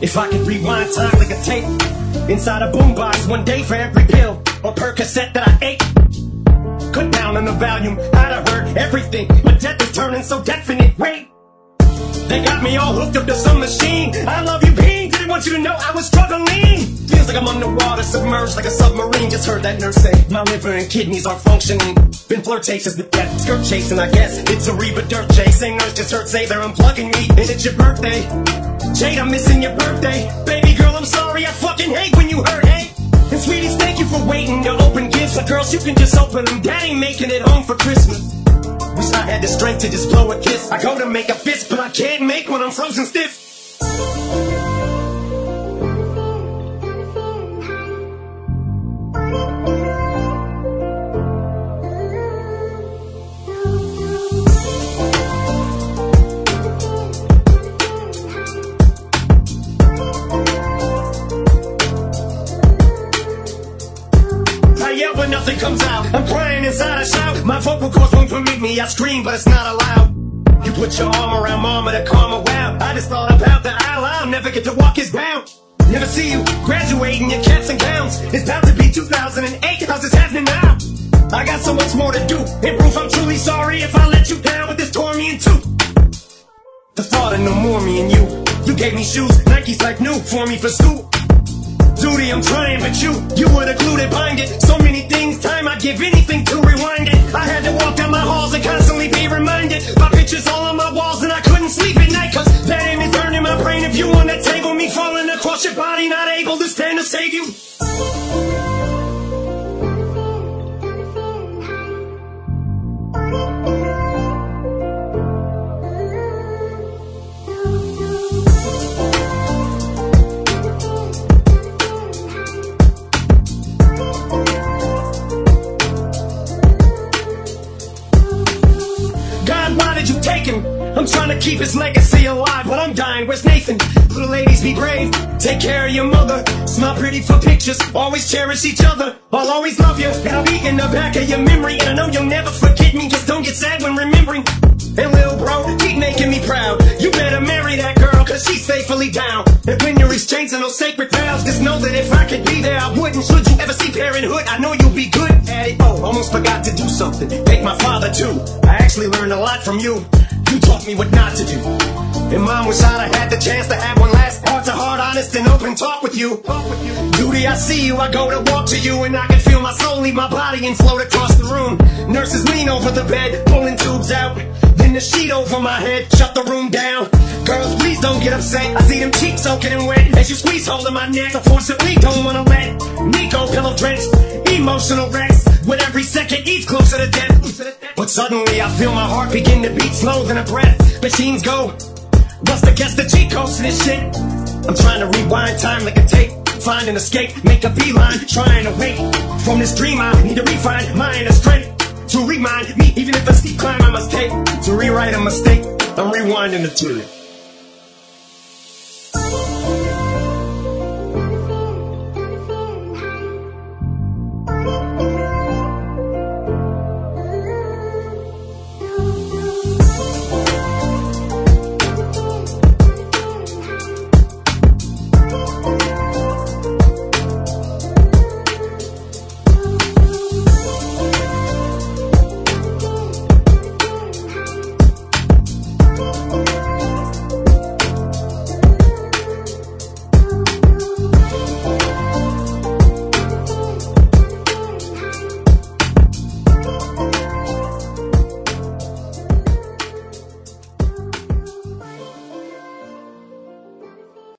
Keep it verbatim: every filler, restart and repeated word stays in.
If I could rewind time like a tape inside a boombox one day for every pill or Percocet that I ate. Cut down on the volume, I'd have heard everything, but death is turning so definite. Wait, they got me all hooked up to some machine. I love you, Bean. Didn't want you to know I was struggling. Feels like I'm underwater, submerged like a submarine. Just heard that nurse say my liver and kidneys aren't functioning. Been flirtatious with death, skirt chasing, I guess. It's a Reba dirt chasing. Nurse just heard say they're unplugging me, and it's your birthday. Jade, I'm missing your birthday. Baby girl, I'm sorry, I fucking hate when you hurt, hey. And sweeties, thank you for waiting to open gifts. But girls, you can just open them. Dad ain't making it home for Christmas. Wish I had the strength to just blow a kiss. I go to make a fist, but I can't make when I'm frozen stiff. But nothing comes out. I'm crying inside a shout. My vocal cords won't permit me. I scream, but it's not allowed. You put your arm around mama to calm her wow. I just thought about the aisle. I'll never get to walk his bound. Never see you graduating your caps and gowns. It's about to be two thousand eight. How's this happening now? I got so much more to do. In proof, I'm truly sorry if I let you down, but this tore me in two. The thought of no more me and you. You gave me shoes, Nikes like new for me for school. Duty, I'm trying, but you, you were the glue that bind it. So many things, time I'd give anything to rewind it. I had to walk down my halls and constantly be reminded by pictures all on my walls, and I couldn't sleep at night, cause that image burned in my brain of you on that table, me falling across your body, not able to stand to save you. Why did you take him? I'm trying to keep his legacy alive, but I'm dying. Where's Nathan? Little ladies, be brave. Take care of your mother. Smile pretty for pictures. Always cherish each other. I'll always love you, and I'll be in the back of your memory. And I know you'll never forget me. Just don't get sad when remembering. And little bro, keep making me proud. You better marry that girl, cause she's faithfully down. And when you're exchanging those sacred vows, just know that if I could be there, I wouldn't. Should you ever see parenthood, I know you'll be good at it. Oh, almost forgot to do something. Thank my father too. I actually learned a lot from you. You taught me what not to do. And mom, wish I'd have had the chance to have one last heart to heart, honest and open talk with you. Duty, I see you, I go to walk to you, and I can feel my soul leave my body and float across the room. Nurses lean over the bed, pulling tubes out. Then the sheet over my head, shut the room down. Girls, please don't get upset. I see them cheeks soaking and wet as you squeeze hold of my neck. I forcibly don't wanna let me go pillow drenched. Emotional wrecks with every second each closer to death. But suddenly I feel my heart begin to beat slower than a breath. Machines go. Must have guessed the cheat codes to this shit. I'm trying to rewind time like a tape. Find an escape, make a beeline. Trying to wake from this dream. I need to refine my inner strength to remind me, even if a steep climb I must take to rewrite a mistake. I'm rewinding the tune.